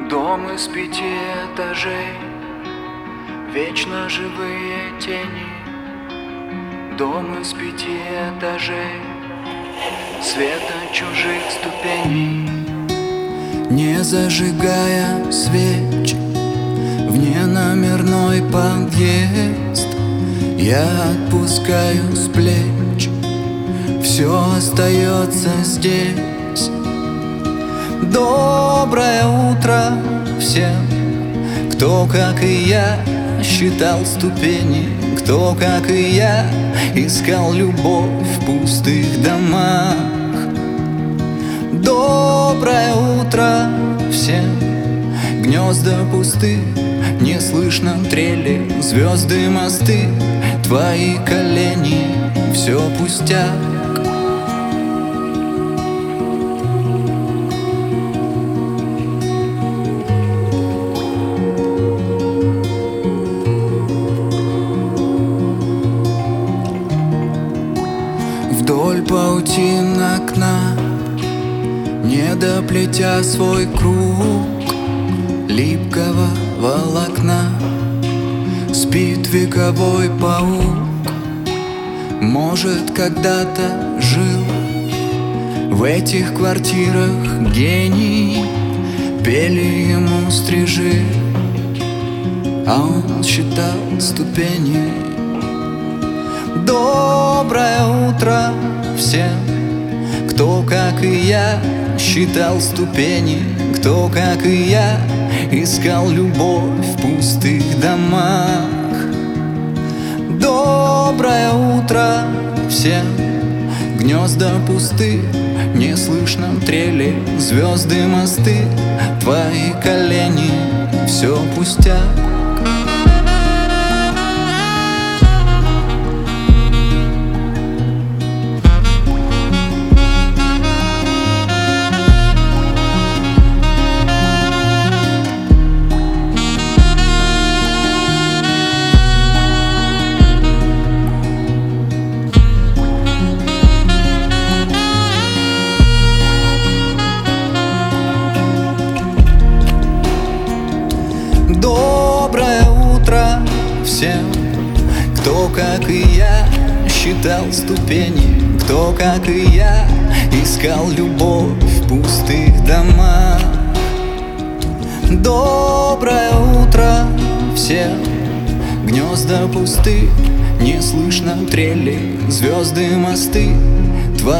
Дом из 5 этажей, вечно живые тени. Дом из 5 этажей, свет от чужих ступеней. Не зажигая свеч в неномерной подъезд, я отпускаю с плеч, все остается здесь. Доброе утро всем, кто, как и я, считал ступени, кто, как и я, искал любовь в пустых домах. Доброе утро всем, гнезда пусты, не слышно трели, звезды, мосты, твои колени, все пустяк. Вдоль паутин окна, не доплетя свой круг липкого волокна, спит вековой паук. Может, когда-то жил в этих квартирах гений, пели ему стрижи, а он считал ступени. Доброе утро всем, кто, как и я, считал ступени, кто, как и я, искал любовь в пустых домах. Доброе утро всем, гнезда пусты, не слышно трели, звезды, мосты, твои колени, все пустяк. Доброе утро всем, кто, как и я, считал ступени, кто, как и я, искал любовь в пустых домах. Доброе утро всем, гнезда пусты, не слышно трели, звезды, мосты, твои